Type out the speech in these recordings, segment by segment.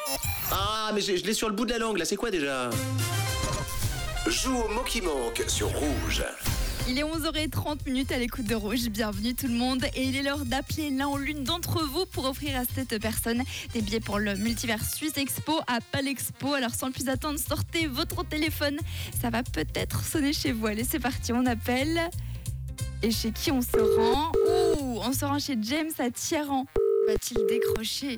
Ah, mais je l'ai sur le bout de la langue, là, c'est quoi déjà? Joue au mot qui manque sur Rouge. Il est 11h30 à l'écoute de Rouge. Bienvenue tout le monde. Et il est l'heure d'appeler l'un ou l'une d'entre vous pour offrir à cette personne des billets pour le Multivers Suisse Expo à Palexpo. Alors sans plus attendre, sortez votre téléphone. Ça va peut-être sonner chez vous. Allez, c'est parti, on appelle. Et chez qui on se rend? On se rend chez James à Thieran. Va-t-il décrocher?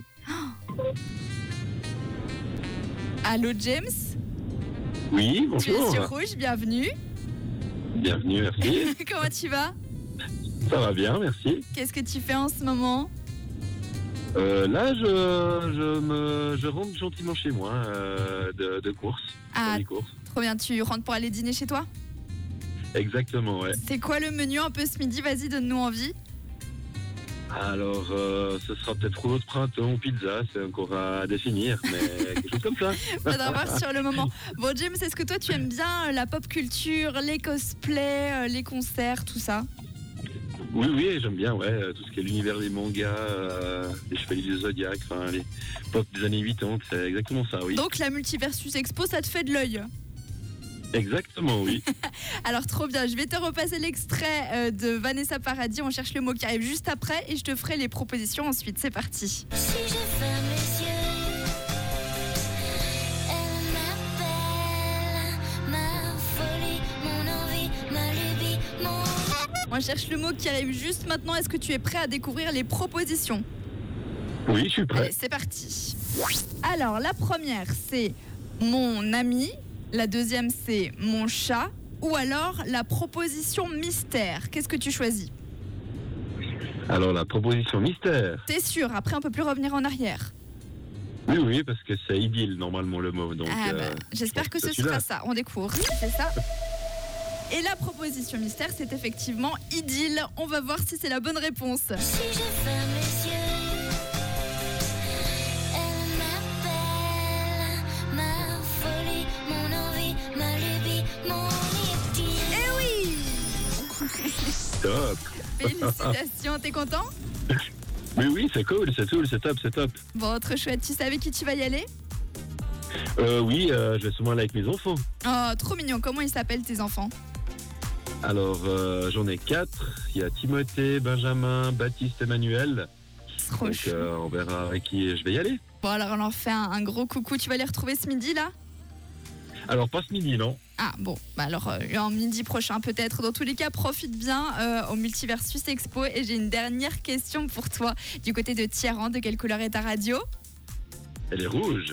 Allô James? Oui, Tu es bonjour. sur Rouge, bienvenue. Bienvenue, merci. Comment tu vas? Ça va bien, merci. Qu'est-ce que tu fais en ce moment? Là, je rentre gentiment chez moi de course. Ah, des courses. trop bien, tu rentres pour aller dîner chez toi? Exactement, ouais. C'est quoi le menu un peu ce midi? Vas-y, donne-nous envie. Alors, ce sera peut-être rouleau de printemps ou pizza, c'est encore à définir, mais quelque chose comme ça. Faudra voir sur le moment. Bon, James, est-ce que toi tu aimes bien la pop culture, les cosplays, les concerts, tout ça? Oui, j'aime bien, ouais, tout ce qui est l'univers des mangas, les Chevaliers du Zodiac, enfin, les pop des années 80, c'est exactement ça, oui. Donc la Multiversus Expo, ça te fait de l'œil? Exactement, oui. Alors trop bien, je vais te repasser l'extrait de Vanessa Paradis. On cherche le mot qui arrive juste après et je te ferai les propositions ensuite. C'est parti. Si je ferme les yeux, elle m'appelle. Ma folie, mon envie, ma lubie, mon... On cherche le mot qui arrive juste maintenant. Est-ce que tu es prêt à découvrir les propositions? Oui, je suis prêt. Allez, c'est parti. Alors, la première, c'est mon ami. La deuxième, c'est mon chat. Ou alors, la proposition mystère. Qu'est-ce que tu choisis? Alors, la proposition mystère. T'es sûr? Après, on peut plus revenir en arrière. Oui, parce que c'est idylle, normalement, le mot. Donc, j'espère que ce sera ça. On découvre. C'est ça. Et la proposition mystère, c'est effectivement idylle. On va voir si c'est la bonne réponse. Si je ferme les yeux, elle m'appelle. Ma folie, mon envie, ma lubie, mon idylle. Eh oui! top. Félicitations, t'es content? Oui, c'est cool, c'est top. Bon, trop chouette. Tu savais qui tu vas y aller? Oui, je vais souvent aller avec mes enfants. Oh, trop mignon. Comment ils s'appellent tes enfants? Alors, j'en ai 4. Il y a Timothée, Benjamin, Baptiste, Emmanuel. Trop Donc, chou. on verra avec qui je vais y aller. Bon, alors on leur fait un gros coucou. Tu vas les retrouver ce midi, là? Alors, pas ce midi, non? Ah, bon. Bah alors, en midi prochain, peut-être. Dans tous les cas, profite bien au Multivers Suisse Expo. Et j'ai une dernière question pour toi. Du côté de Thieran, de quelle couleur est ta radio? Elle est rouge.